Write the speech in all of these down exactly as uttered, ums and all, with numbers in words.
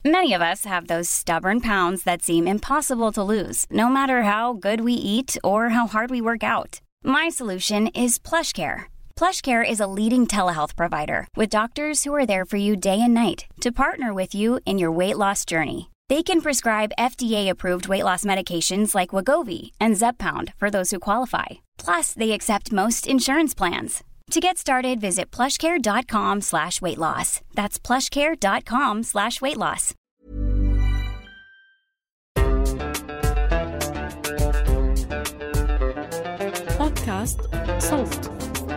Many of us have those stubborn pounds that seem impossible to lose, no matter how good we eat or how hard we work out. My solution is PlushCare. PlushCare is a leading telehealth provider with doctors who are there for you day and night to partner with you in your weight loss journey. They can prescribe F D A-approved weight loss medications like Wegovy and Zepbound for those who qualify. Plus, they accept most insurance plans. To get started, visit plushcare.com slash weight loss. That's plushcare.com slash weight loss. بودكاست صوت.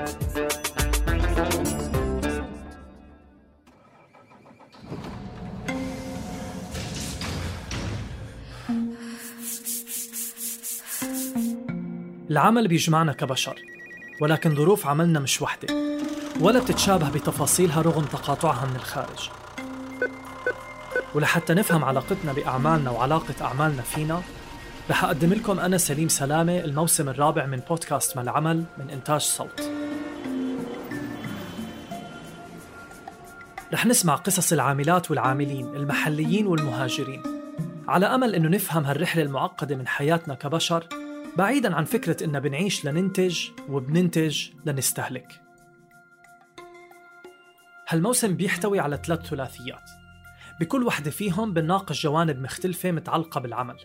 العمل بيجمعنا كبشر، ولكن ظروف عملنا مش وحدة ولا بتتشابه بتفاصيلها رغم تقاطعها من الخارج. ولحتى نفهم علاقتنا بأعمالنا وعلاقة أعمالنا فينا، رح أقدم لكم أنا سليم سلامة الموسم الرابع من بودكاست ما العمل من إنتاج صوت. رح نسمع قصص العاملات والعاملين المحليين والمهاجرين، على أمل إنه نفهم هالرحلة المعقدة من حياتنا كبشر، بعيداً عن فكرة إننا بنعيش لننتج وبننتج لنستهلك. هالموسم بيحتوي على ثلاث ثلاثيات، بكل واحدة فيهم بنناقش جوانب مختلفة متعلقة بالعمل.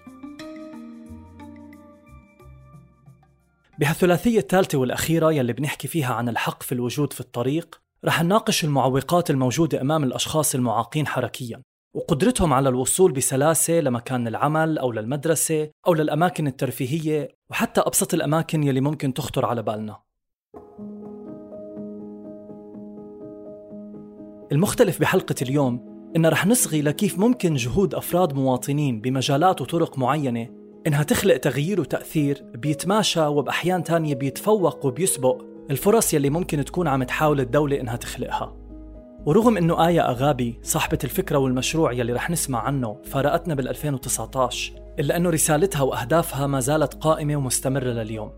بهالثلاثية الثالثة والأخيرة يلي بنحكي فيها عن الحق في الوجود في الطريق، رح نناقش المعوقات الموجودة أمام الأشخاص المعاقين حركياً وقدرتهم على الوصول بسلاسة لمكان العمل أو للمدرسة أو للأماكن الترفيهية وحتى أبسط الأماكن يلي ممكن تخطر على بالنا. المختلف بحلقة اليوم إن رح نصغي لكيف ممكن جهود أفراد مواطنين بمجالات وطرق معينة إنها تخلق تغيير وتأثير بيتماشى وبأحيان تانية بيتفوق وبيسبق الفرص يلي ممكن تكون عم تحاول الدولة إنها تخلقها. ورغم إنه آية أغابي صاحبة الفكرة والمشروع يلي رح نسمع عنه فارقتنا بالألفين وتسعة عشر، إلا أنه رسالتها وأهدافها ما زالت قائمة ومستمرة لليوم.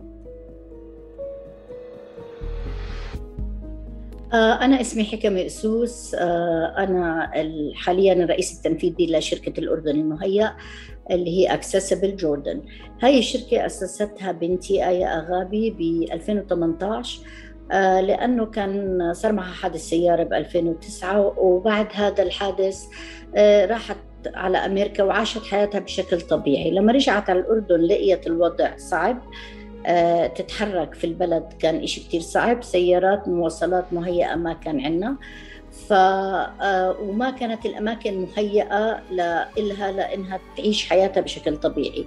أنا اسمي حكمة أسوس، أنا حالياً الرئيس التنفيذي لشركة الأردن المهيأ اللي هي Accessible Jordan. هاي الشركة أسستها بنتي آية أغابي ب ألفين وثمانية عشر، لأنه كان صار معها حادث سيارة ب ألفين وتسعة، وبعد هذا الحادث راحت على أمريكا وعاشت حياتها بشكل طبيعي. لما رجعت على الأردن لقيت الوضع صعب، تتحرك في البلد كان إشي كتير صعب، سيارات مواصلات مهيئة ما كان عنا، ف وما كانت الأماكن مهيئة لإلها لأنها تعيش حياتها بشكل طبيعي.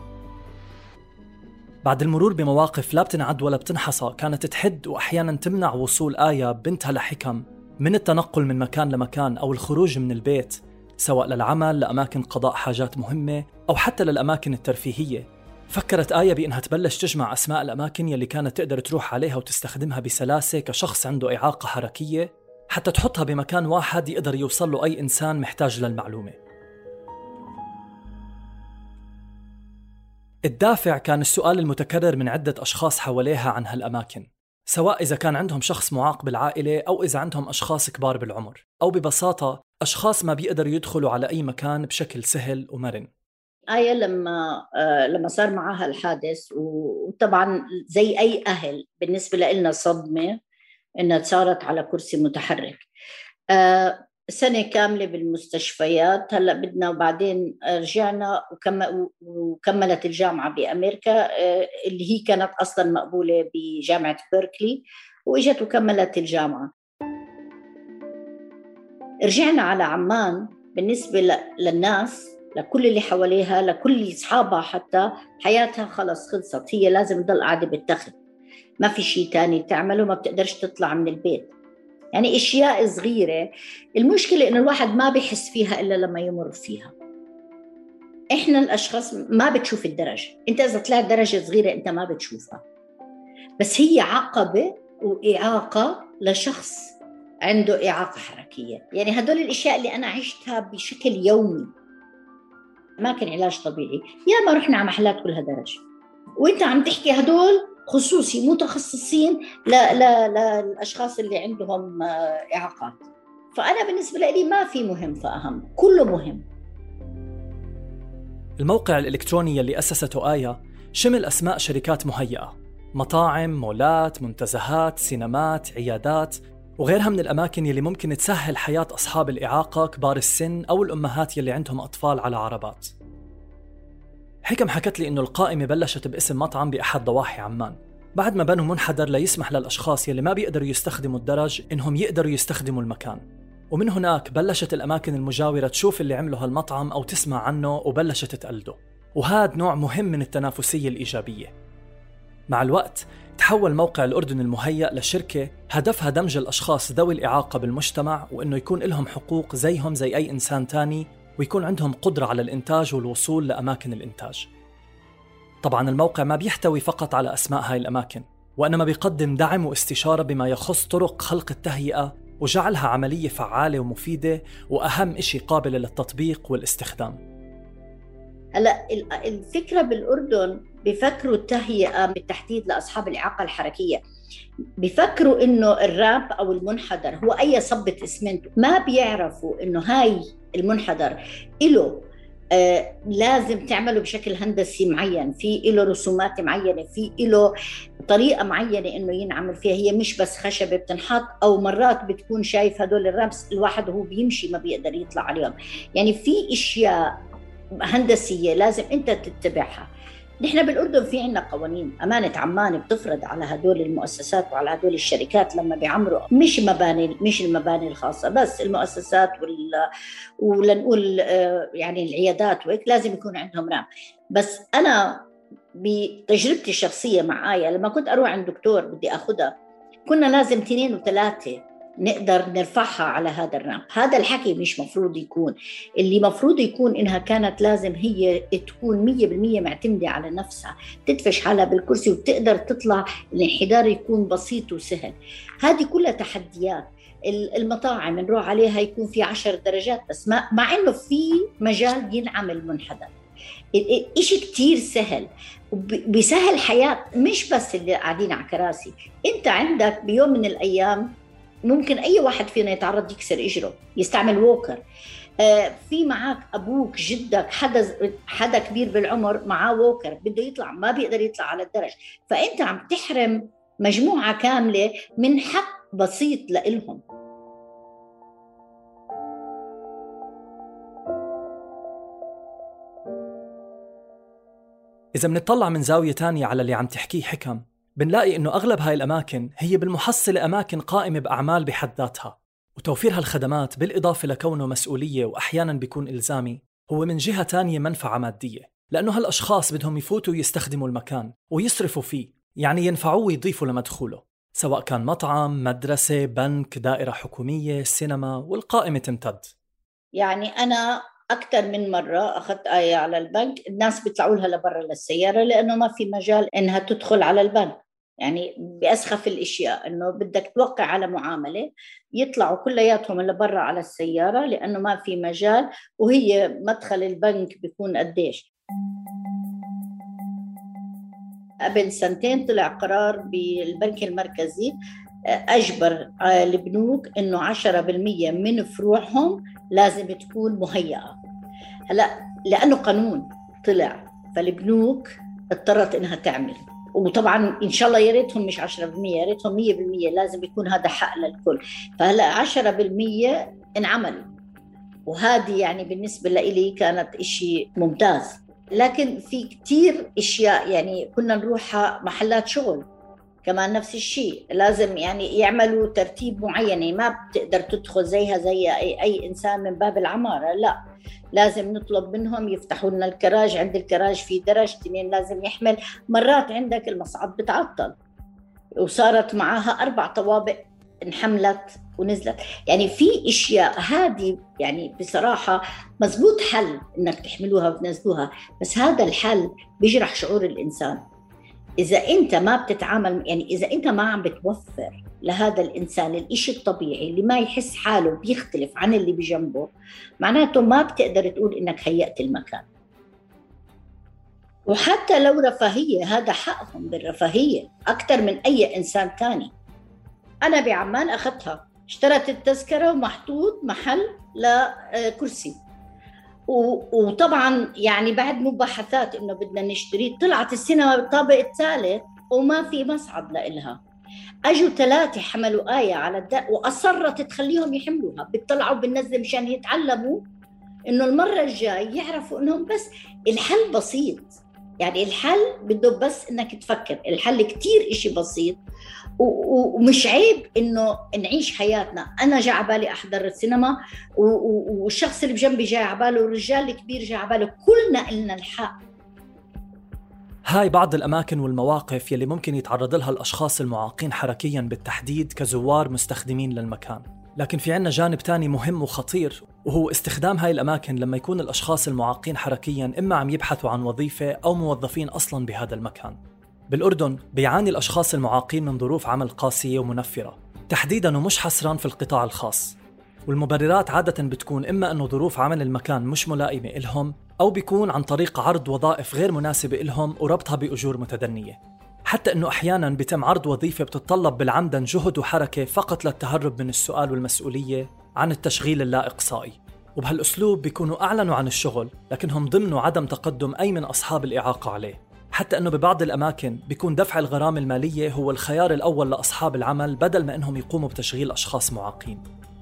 بعد المرور بمواقف لا بتنعد ولا بتنحصى كانت تحد وأحياناً تمنع وصول آية بنتها لحكم من التنقل من مكان لمكان أو الخروج من البيت، سواء للعمل، لأماكن قضاء حاجات مهمة، أو حتى للأماكن الترفيهية. فكرت آية بأنها تبلش تجمع أسماء الأماكن يلي كانت تقدر تروح عليها وتستخدمها بسلاسة كشخص عنده إعاقة حركية، حتى تحطها بمكان واحد يقدر يوصل له أي إنسان محتاج للمعلومة. الدافع كان السؤال المتكرر من عدة أشخاص حواليها عن هالأماكن، سواء إذا كان عندهم شخص معاق بالعائلة أو إذا عندهم أشخاص كبار بالعمر، أو ببساطة أشخاص ما بيقدروا يدخلوا على أي مكان بشكل سهل ومرن. آية لما آه لما صار معها الحادث، وطبعا زي أي أهل بالنسبة لنا صدمة إنها صارت على كرسي متحرك. آه سنة كاملة بالمستشفيات، هلأ بدنا وبعدين رجعنا وكملت الجامعة بأمريكا اللي هي كانت أصلاً مقبولة بجامعة بيركلي، وإجت وكملت الجامعة. رجعنا على عمان. بالنسبة للناس، لكل اللي حواليها، لكل أصحابها، حتى حياتها خلص خلصت، هي لازم تضل قاعدة بالتخت، ما في شيء تاني تعمله، ما بتقدرش تطلع من البيت. يعني إشياء صغيرة. المشكلة إنه الواحد ما بيحس فيها إلا لما يمر فيها. إحنا الأشخاص ما بتشوف الدرجة، أنت إذا طلعت درجة صغيرة أنت ما بتشوفها، بس هي عقبة وإعاقة لشخص عنده إعاقة حركية. يعني هدول الأشياء اللي أنا عشتها بشكل يومي، ما كان علاج طبيعي، يا ما رحنا على محلات كلها درجة، وإنت عم تحكي هدول خصوصي متخصصين لا لا لا الأشخاص اللي عندهم إعاقات. فأنا بالنسبة لي ما في مهم فأهم، كله مهم. الموقع الإلكتروني اللي أسسته آية شمل أسماء شركات مهيئة، مطاعم، مولات، منتزهات، سينمات، عيادات وغيرها من الأماكن يلي ممكن تسهل حياة أصحاب الإعاقة، كبار السن أو الأمهات يلي عندهم أطفال على عربات. حكم حكت لي إنه القائمة بلشت باسم مطعم بأحد ضواحي عمان، بعد ما بنوا منحدر ليسمح للأشخاص يلي ما بيقدروا يستخدموا الدرج إنهم يقدروا يستخدموا المكان. ومن هناك بلشت الأماكن المجاورة تشوف اللي عمله هالمطعم أو تسمع عنه وبلشت تقلده، وهذا نوع مهم من التنافسية الإيجابية. مع الوقت تحول موقع الأردن المهيأ لشركة هدفها دمج الأشخاص ذوي الإعاقة بالمجتمع، وإنه يكون لهم حقوق زيهم زي أي إنسان تاني، ويكون عندهم قدرة على الإنتاج والوصول لأماكن الإنتاج. طبعاً الموقع ما بيحتوي فقط على أسماء هاي الأماكن، وإنما بيقدم دعم واستشارة بما يخص طرق خلق التهيئة وجعلها عملية فعالة ومفيدة، وأهم إشي قابلة للتطبيق والاستخدام. هلا الفكرة بالأردن بيفكروا التهيئة بالتحديد لأصحاب الإعاقة الحركية، بيفكروا إنه الرامب أو المنحدر هو أي صبة إسمنت، ما بيعرفوا إنه هاي المنحدر إله آه لازم تعمله بشكل هندسي معين، في إله رسومات معينة، في إله طريقة معينة إنه ينعمل فيها، هي مش بس خشبة بتنحط، أو مرات بتكون شايف هدول الرامبس الواحد وهو بيمشي ما بيقدر يطلع عليهم. يعني في إشياء هندسية لازم أنت تتبعها. نحن بالأردن في عنا قوانين أمانة عمان بتفرض على هدول المؤسسات وعلى هدول الشركات لما بيعمروا، مش مباني مش المباني الخاصة بس، المؤسسات وال ولنقول يعني العيادات وهيك لازم يكون عندهم رام. بس أنا بتجربتي الشخصية مع آية لما كنت أروح عند دكتور بدي أخدها، كنا لازم اثنين وثلاثة نقدر نرفعها على هذا الرامب. هذا الحكي مش مفروض يكون، اللي مفروض يكون إنها كانت لازم هي تكون مية بالمية معتمدة على نفسها، تدفش حالها بالكرسي وتقدر تطلع، الانحدار يكون بسيط وسهل. هذه كلها تحديات. المطاعم نروح عليها يكون في عشر درجات بس، ما مع إنه في مجال ينعمل منحدر، إشي كتير سهل وبيسهل حياة مش بس اللي قاعدين على كراسي. أنت عندك بيوم من الأيام ممكن أي واحد فينا يتعرض يكسر إجره، يستعمل ووكر، آه في معك أبوك جدك حدا حدا كبير بالعمر معاه ووكر بده يطلع ما بيقدر يطلع على الدرج، فأنت عم تحرم مجموعة كاملة من حق بسيط لإلهم. إذا منطلع من زاوية تانية على اللي عم تحكيه حكم، بنلاقي إنه أغلب هاي الأماكن هي بالمحصلة أماكن قائمة بأعمال بحد ذاتها، وتوفير هالخدمات بالإضافة لكونه مسؤولية وأحياناً بيكون إلزامي هو من جهة تانية منفعة مادية، لأنه هالأشخاص بدهم يفوتوا يستخدموا المكان ويصرفوا فيه، يعني ينفعوه ويضيفوا لمدخوله، سواء كان مطعم، مدرسة، بنك، دائرة حكومية، سينما، والقائمة تمتد. يعني أنا أكثر من مرة أخذت آية على البنك، الناس بيطلعوا لها لبرا للسيارة لأنه ما في مجال إنها تدخل على البنك. يعني بأسخف الاشياء انه بدك توقع على معامله، يطلعوا كلياتهم لبرا على السياره لانه ما في مجال، وهي مدخل البنك بيكون قديش. قبل سنتين طلع قرار بالبنك المركزي اجبر البنوك انه عشرة بالمية من فروعهم لازم تكون مهيئه. هلا لانه قانون طلع فالبنوك اضطرت انها تعمل، وطبعا إن شاء الله يا ريتهم مش عشرة بالمية، يا ريتهم مية بالمية، لازم يكون هذا حق للكل. فهلا عشرة بالمية انعمل، وهذه يعني بالنسبة لي كانت إشي ممتاز. لكن في كتير إشياء يعني كنا نروح محلات شغل كمان نفس الشيء، لازم يعني يعملوا ترتيب معين، ما بتقدر تدخل زيها زي أي, أي إنسان من باب العمارة، لا لازم نطلب منهم يفتحوا لنا الكراج، عند الكراج في درج اثنين لازم يحمل. مرات عندك المصعد بتعطل وصارت معاها أربع طوابق انحملت ونزلت. يعني في إشياء هذه يعني بصراحة مزبوط حل إنك تحملوها وتنزلوها، بس هذا الحل بيجرح شعور الإنسان. إذا أنت ما بتتعامل، يعني إذا أنت ما عم بتوفر لهذا الإنسان الإشي الطبيعي اللي ما يحس حاله بيختلف عن اللي بجنبه، معناته ما بتقدر تقول إنك هيأت المكان. وحتى لو رفاهية، هذا حقهم بالرفاهية أكثر من أي إنسان تاني. أنا بعمان أخذتها اشترت التذكرة ومحطوط محل لكرسي. وطبعا يعني بعد مباحثات إنه بدنا نشتري، طلعت السينما بالطابق الثالث وما في مصعد لإلها. أجوا ثلاثة حملوا آية على الدق وأصرت تخليهم يحملوها، بيطلعوا بالنزل مشان يتعلموا إنه المرة الجاي يعرفوا إنهم بس الحل بسيط. يعني الحل بده بس إنك تفكر، الحل كتير إشي بسيط ومش عيب إنه نعيش حياتنا. أنا جاء عبالي أحضر السينما والشخص اللي بجنبي جاء عباله، والرجال الكبير جاء عباله، كلنا إلنا الحق. هاي بعض الأماكن والمواقف يلي ممكن يتعرض لها الأشخاص المعاقين حركياً بالتحديد كزوار مستخدمين للمكان. لكن في عنا جانب تاني مهم وخطير، وهو استخدام هاي الأماكن لما يكون الأشخاص المعاقين حركياً إما عم يبحثوا عن وظيفة أو موظفين أصلاً بهذا المكان. بالأردن بيعاني الأشخاص المعاقين من ظروف عمل قاسية ومنفرة تحديداً، ومش حصراً في القطاع الخاص. والمبررات عادة بتكون إما أنه ظروف عمل المكان مش ملائمة إلهم، أو بيكون عن طريق عرض وظائف غير مناسبة إلهم وربطها بأجور متدنية. حتى أنه أحياناً بيتم عرض وظيفة بتتطلب بالعمدن جهد وحركة فقط للتهرب من السؤال والمسؤولية عن التشغيل اللا إقصائي. وبهالأسلوب بيكونوا أعلنوا عن الشغل لكنهم ضمنوا عدم تقدم أي من أصحاب الإعاقة عليه. حتى أنه ببعض الأماكن بيكون دفع الغرامة المالية هو الخيار الأول لأصحاب العمل بدل ما أنهم يقوموا بتشغيل أشخاص معاقين.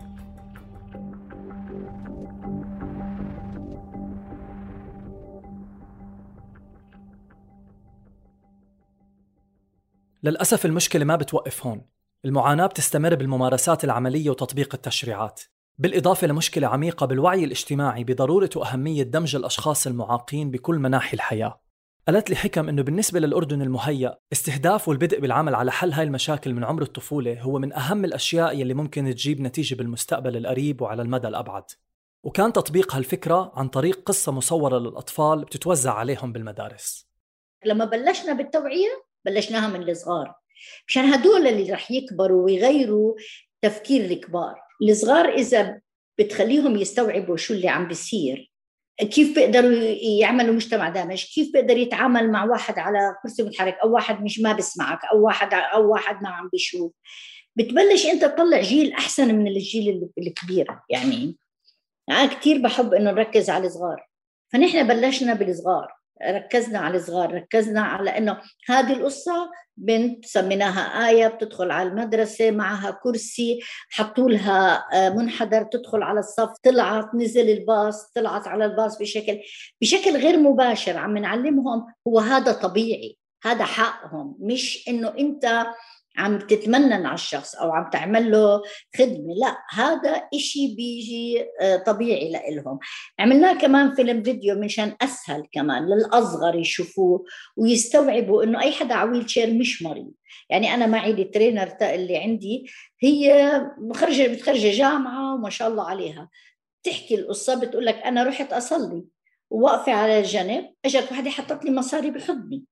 للأسف المشكلة ما بتوقف هون، المعاناة بتستمر بالممارسات العملية وتطبيق التشريعات، بالإضافة لمشكلة عميقة بالوعي الاجتماعي بضرورة وأهمية دمج الأشخاص المعاقين بكل مناحي الحياة. قالت لي حكم إنه بالنسبة للأردن المهيأ، استهداف والبدء بالعمل على حل هاي المشاكل من عمر الطفولة هو من أهم الأشياء يلي ممكن تجيب نتيجة بالمستقبل القريب وعلى المدى الأبعد. وكان تطبيق هالفكرة عن طريق قصة مصورة للأطفال بتتوزع عليهم بالمدارس. لما بلشنا بالتوعية بلشناها من الصغار، مشان هدول اللي رح يكبروا ويغيروا تفكير الكبار. الصغار إذا بتخليهم يستوعبوا شو اللي عم بيصير، كيف بيقدروا يعملوا مجتمع دامج، كيف بيقدر يتعامل مع واحد على كرسي متحرك أو واحد مش ما بسمعك أو واحد أو واحد ما عم بيشوف، بتبلش أنت تطلع جيل أحسن من الجيل الكبير. يعني أنا كتير بحب إنه نركز على الصغار، فنحن بلشنا بالصغار، ركزنا على الصغار، ركزنا على إنه هذه القصة بنت سميناها آية بتدخل على المدرسة معها كرسي، حطوا لها منحدر تدخل على الصف، طلعت نزل الباص، طلعت على الباص بشكل بشكل غير مباشر. عم نعلمهم هو هذا طبيعي، هذا حقهم، مش إنه أنت عم تتمنن على الشخص أو عم تعمل له خدمة، لا، هذا إشي بيجي طبيعي لإلهم. عملناه كمان فيلم فيديو مشان أسهل كمان للأصغر يشوفوه ويستوعبوا إنه أي حدا عويل شير مش مريض. يعني أنا معي الترينر اللي عندي، هي مخرجة بتخرج جامعة وما شاء الله عليها، تحكي القصة بتقول لك أنا رحت أصلي وواقفة على الجنب، أجت واحدة حطت لي مصاري بحضني.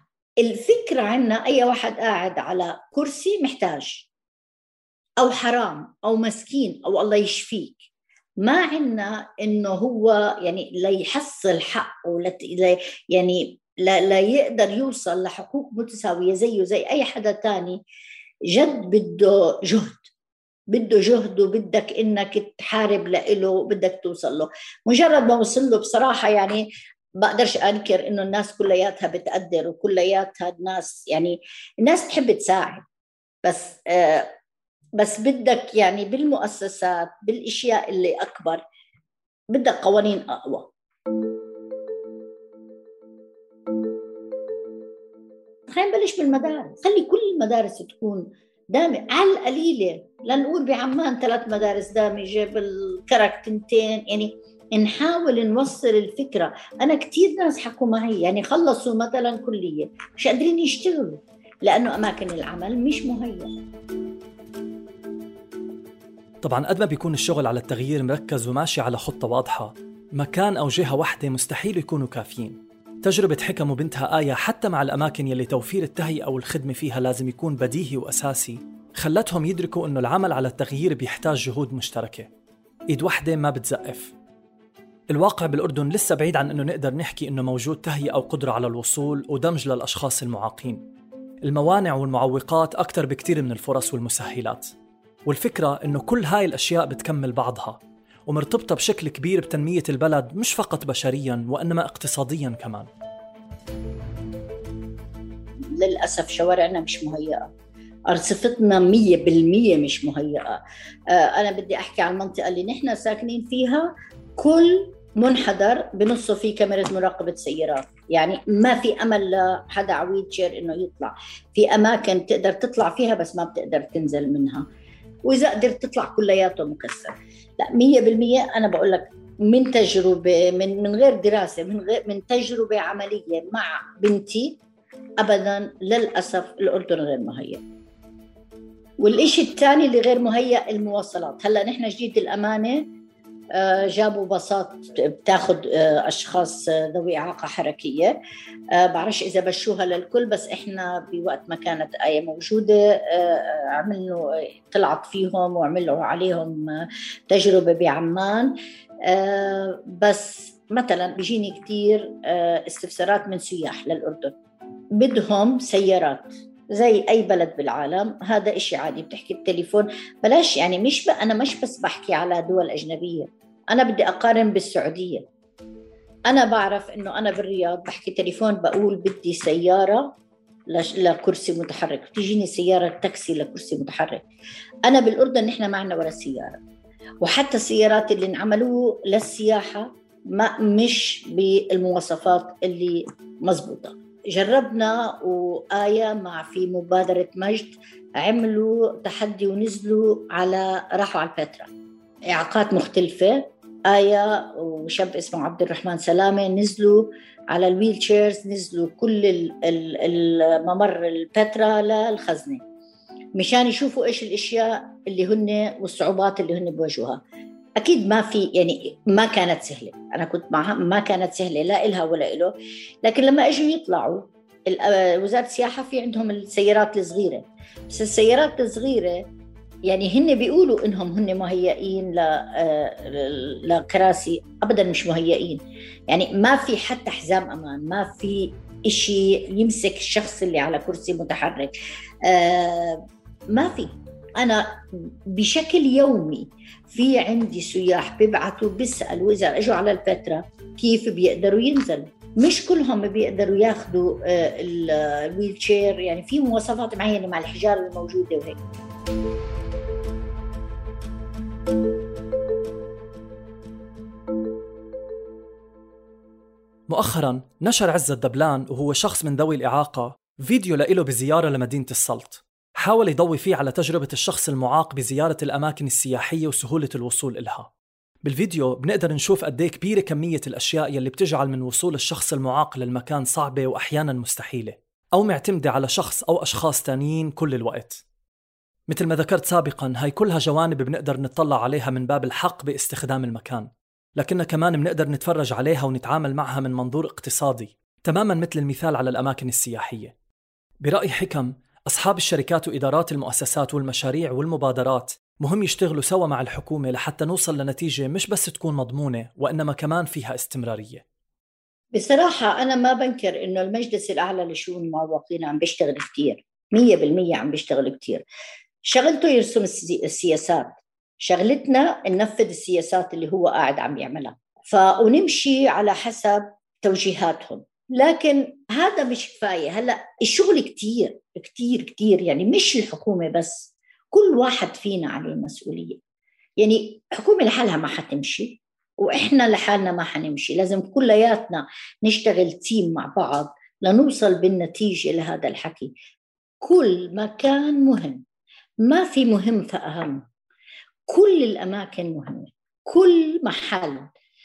الفكرة عنا أي واحد قاعد على كرسي محتاج أو حرام أو مسكين أو الله يشفيك، ما عنا إنه هو يعني لا يحصل حقه، يعني لا, لا يقدر يوصل لحقوق متساوية زيه زي أي حدا تاني. جد بده جهد، بده جهد وبدك إنك تحارب لإله، بدك توصل له. مجرد ما وصل له بصراحة يعني بقدرش أنكر إنه الناس كلياتها بتقدر وكلياتها الناس يعني الناس تحب تساعد، بس آه بس بدك يعني بالمؤسسات بالإشياء اللي أكبر بدك قوانين أقوى. خلينا نبلش بالمدارس، خلي كل المدارس تكون دامجة على القليلة، لنقول بعمان ثلاث مدارس دامجة، بالكرك تنتين، يعني نحاول نوصل الفكرة. أنا كتير ناس حكوا معي يعني خلصوا مثلا كلية مش قادرين يشتغلوا لأنه أماكن العمل مش مهيئة. طبعاً قد ما بيكون الشغل على التغيير مركز وماشي على خطة واضحة، مكان أو جهة واحدة مستحيل يكونوا كافيين. تجربة حكم وبنتها آية حتى مع الأماكن يلي توفير التهيئة أو الخدمة فيها لازم يكون بديهي وأساسي، خلتهم يدركوا أنه العمل على التغيير بيحتاج جهود مشتركة، إيد واحدة ما بتزقف. الواقع بالأردن لسه بعيد عن أنه نقدر نحكي أنه موجود تهيئة أو قدرة على الوصول ودمج للأشخاص المعاقين. الموانع والمعوقات أكتر بكتير من الفرص والمسهلات. والفكرة إنه كل هاي الأشياء بتكمل بعضها ومرتبطة بشكل كبير بتنمية البلد، مش فقط بشرياً وإنما اقتصادياً كمان. للأسف شوارعنا مش مهيئة، أرصفتنا مية بالمية مش مهيئة. أنا بدي أحكي عن المنطقة اللي نحن ساكنين فيها، كل منحدر بنصه في كاميرا مراقبة سيارات، يعني ما في أمل لحدا عويل شير إنه يطلع. في أماكن تقدر تطلع فيها بس ما بتقدر تنزل منها، وإذا قدرت تطلع كلياته مكسر. لا مية بالمية أنا بقول لك من تجربة، من من غير دراسة، من غير من تجربة عملية مع بنتي، أبداً للأسف الأردن غير مهيئ. والإشي الثاني اللي غير مهيئ المواصلات. هلأ نحن جديد الأمانة جابوا باصات بتاخد أشخاص ذوي إعاقة حركية، بعرفش إذا بشوها للكل، بس إحنا بوقت ما كانت آية موجودة عملوا طلعت فيهم وعملوا عليهم تجربة بعمان. بس مثلا بيجيني كتير استفسارات من سياح للأردن، بدهم سيارات زي أي بلد بالعالم. هذا إشي عادي، بتحكي بالتليفون بلاش، يعني مش ب... أنا مش بس بحكي على دول أجنبية، أنا بدي أقارن بالسعودية. أنا بعرف إنه أنا بالرياض بحكي تليفون بقول بدي سيارة لكرسي متحرك، تيجيني سيارة تاكسي لكرسي متحرك. أنا بالأردن نحن معنا ولا سيارة، وحتى السيارات اللي انعملوا للسياحة ما مش بالمواصفات اللي مزبوطة. جربنا وآية مع في مبادرة مجد عملوا تحدي ونزلوا على راحوا على البتراء، إعاقات مختلفة. آية وشاب اسمه عبد الرحمن سلامة نزلوا على الويل شيرز، نزلوا كل الممر البتراء للخزنة مشان يشوفوا إيش الأشياء اللي هن والصعوبات اللي هن بواجهوها. أكيد ما في، يعني ما كانت سهلة، أنا كنت معها، ما كانت سهلة لا إلها ولا إله. لكن لما أجوا يطلعوا وزارة السياحة في عندهم السيارات الصغيرة، بس السيارات الصغيرة يعني هن بيقولوا إنهم هن مهيئين لكراسي، أبداً مش مهيئين. يعني ما في حتى حزام أمان، ما في إشي يمسك الشخص اللي على كرسي متحرك، ما في. أنا بشكل يومي في عندي سياح بيبعتوا بيسألوا إذا أجوا على البتراء كيف بيقدروا ينزلوا. مش كلهم بيقدروا ياخدوا الويل شير، يعني في مواصفات معينة مع الحجارة الموجودة وهيك. مؤخراً نشر عزت دبلان، وهو شخص من ذوي الإعاقة، فيديو لإله بزيارة لمدينة السلط. حاول يضوي فيه على تجربة الشخص المعاق بزيارة الأماكن السياحية وسهولة الوصول إلها. بالفيديو بنقدر نشوف قديه كبيرة كمية الأشياء يلي بتجعل من وصول الشخص المعاق للمكان صعبة وأحياناً مستحيلة، أو معتمدة على شخص أو أشخاص تانيين كل الوقت. مثل ما ذكرت سابقاً، هاي كلها جوانب بنقدر نطلع عليها من باب الحق باستخدام المكان، لكننا كمان بنقدر نتفرج عليها ونتعامل معها من منظور اقتصادي، تماماً مثل المثال على الأماكن السياحية. برأي حكم، أصحاب الشركات وإدارات المؤسسات والمشاريع والمبادرات مهم يشتغلوا سوا مع الحكومة لحتى نوصل لنتيجة مش بس تكون مضمونة، وإنما كمان فيها استمرارية. بصراحة أنا ما بنكر إنه المجلس الأعلى لشؤون المعوقين عم بيشتغل كتير، مية بالمية عم بيشتغل كتير. شغلته يرسم السياسات، شغلتنا ننفذ السياسات اللي هو قاعد عم يعملها، فنمشي على حسب توجيهاتهم. لكن هذا مش كفاية. هلأ الشغل كتير كتير كتير، يعني مش الحكومة بس، كل واحد فينا عليه مسؤولية. يعني حكومة لحالها ما حتمشي، وإحنا لحالنا ما حنمشي، لازم كلياتنا نشتغل تيم مع بعض لنوصل بالنتيجة لهذا الحكي. كل مكان مهم، ما في مهم فأهم، كل الأماكن مهمة، كل محل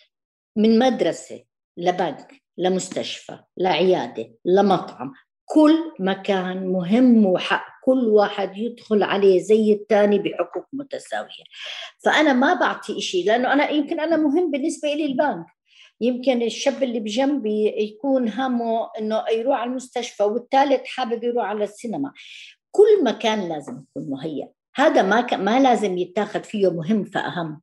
من مدرسة لبنك لمستشفى لعيادة لمطعم، كل مكان مهم وحق كل واحد يدخل عليه زي الثاني بحقوق متساوية. فأنا ما بعطي إشي، لأنه أنا يمكن أنا مهم بالنسبة لي البنك، يمكن الشاب اللي بجنبي يكون همه إنه يروح على المستشفى، والثالث حابب يروح على السينما. كل مكان لازم يكون مهيأ، هذا ما ك... ما لازم يتاخد فيه مهم فأهم.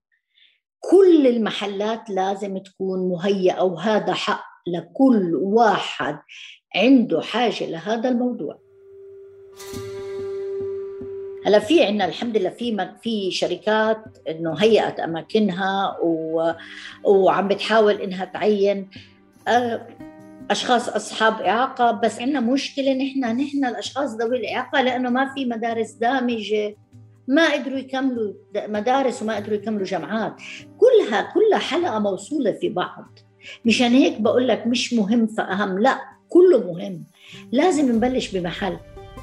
كل المحلات لازم تكون مهيئة، وهذا حق لكل واحد عنده حاجة لهذا الموضوع. هلا في عنا الحمد لله في في شركات إنه هيئت أماكنها و... وعم بتحاول إنها تعين أشخاص أصحاب إعاقة، بس عنا مشكلة نحن نحن الأشخاص ذوي الإعاقة لأنه ما في مدارس دامجة، ما قدروا يكملوا مدارس وما قدروا يكملوا جامعات، كلها كلها حلقة موصولة في بعض. مشان هيك بقول لك مش مهم فأهم، لا كله مهم، لازم نبلش بمحل.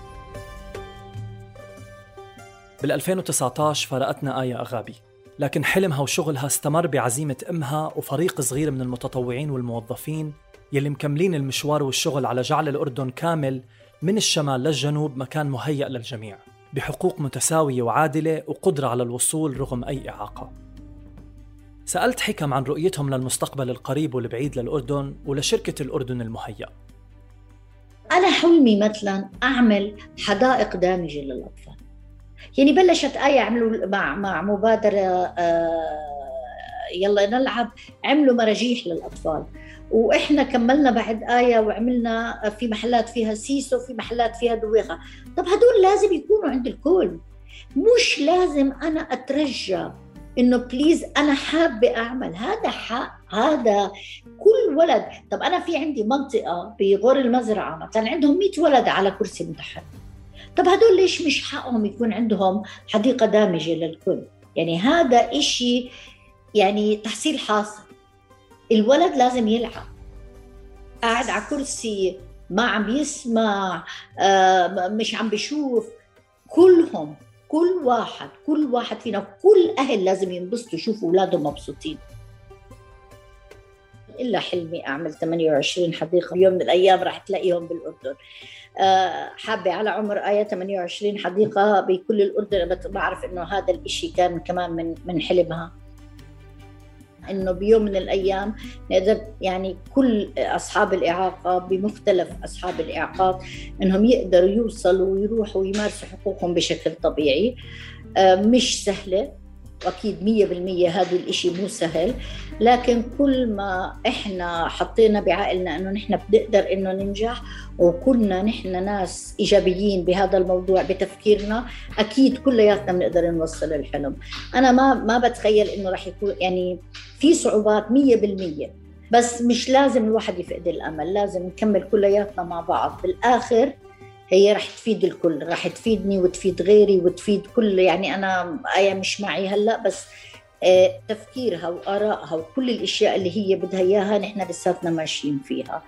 بال ألفين وتسعة عشر فارقتنا آية أغابي، لكن حلمها وشغلها استمر بعزيمة أمها وفريق صغير من المتطوعين والموظفين يلي مكملين المشوار والشغل على جعل الأردن كامل من الشمال للجنوب مكان مهيأ للجميع بحقوق متساوية وعادلة وقدرة على الوصول رغم أي إعاقة. سألت حكم عن رؤيتهم للمستقبل القريب والبعيد للأردن ولشركة الأردن المهيأ. أنا حلمي مثلا أعمل حدائق دامجة للأطفال. يعني بلشت آية عملوا مع مع مبادرة آه يلا نلعب، عملوا مراجيح للأطفال، وإحنا كملنا بعد آية وعملنا في محلات فيها سيسو، في محلات فيها دويخة. طب هدول لازم يكونوا عند الكل، مش لازم أنا أترجى إنه بليز أنا حابة أعمل، هذا حق، هذا كل ولد. طب أنا في عندي منطقة بغور المزرعة مثلا عندهم مئة ولد على كرسي متحرك، طب هدول ليش مش حقهم يكون عندهم حديقة دامجة للكل؟ يعني هذا إشي يعني تحصيل حاصل. الولد لازم يلعب، قاعد على كرسي ما عم بيسمع، مش عم بيشوف، كلهم كل واحد كل واحد فينا كل أهل لازم ينبسطوا يشوفوا أولادهم مبسوطين. إلا حلمي أعمل ثمانية وعشرين حديقة، يوم من الأيام راح تلاقيهم بالأردن. حابة على عمر آية ثمانية وعشرين حديقة بكل الأردن. بعرف إنه هذا الإشي كان كمان من من حلمها، إنه بيوم من الأيام نقدر يعني كل أصحاب الإعاقة بمختلف أصحاب الإعاقات إنهم يقدروا يوصلوا ويروحوا ويمارسوا حقوقهم بشكل طبيعي. مش سهلة، وأكيد مية بالمية هذا الإشي مو سهل، لكن كل ما إحنا حطينا بعقلنا إنه نحن بنقدر إنه ننجح، وكلنا نحن ناس إيجابيين بهذا الموضوع بتفكيرنا، أكيد كلياتنا بنقدر نوصل الحلم. أنا ما ما بتخيل إنه راح يكون يعني في صعوبات مية بالمية، بس مش لازم الواحد يفقد الأمل، لازم نكمل كلياتنا مع بعض. بالآخر هي رح تفيد الكل، رح تفيدني وتفيد غيري وتفيد كل، يعني أنا آية مش معي هلأ، بس تفكيرها وآرائها وكل الأشياء اللي هي بدها إياها نحن لساتنا ماشيين فيها.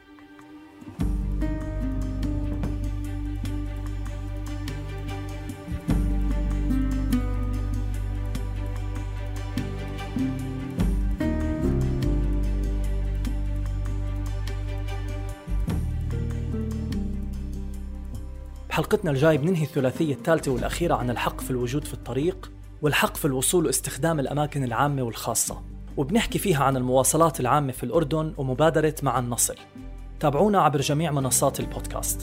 بحلقتنا الجاي بننهي الثلاثية الثالثة والأخيرة عن الحق في الوجود في الطريق والحق في الوصول واستخدام الأماكن العامة والخاصة، وبنحكي فيها عن المواصلات العامة في الأردن ومبادرة معا نصل. تابعونا عبر جميع منصات البودكاست.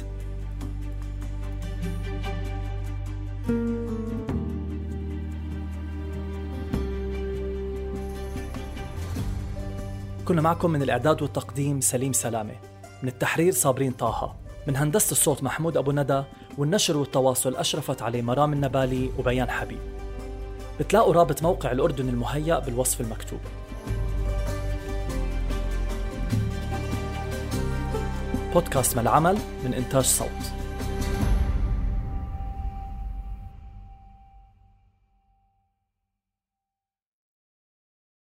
كنا معكم من الإعداد والتقديم سليم سلامة، من التحرير صابرين طه، من هندسة الصوت محمود أبو ندى، والنشر والتواصل أشرفت عليه مرام النبالي وبيان حبيب. بتلاقوا رابط موقع الأردن المهيأ بالوصف المكتوب. بودكاست ما العمل من إنتاج صوت.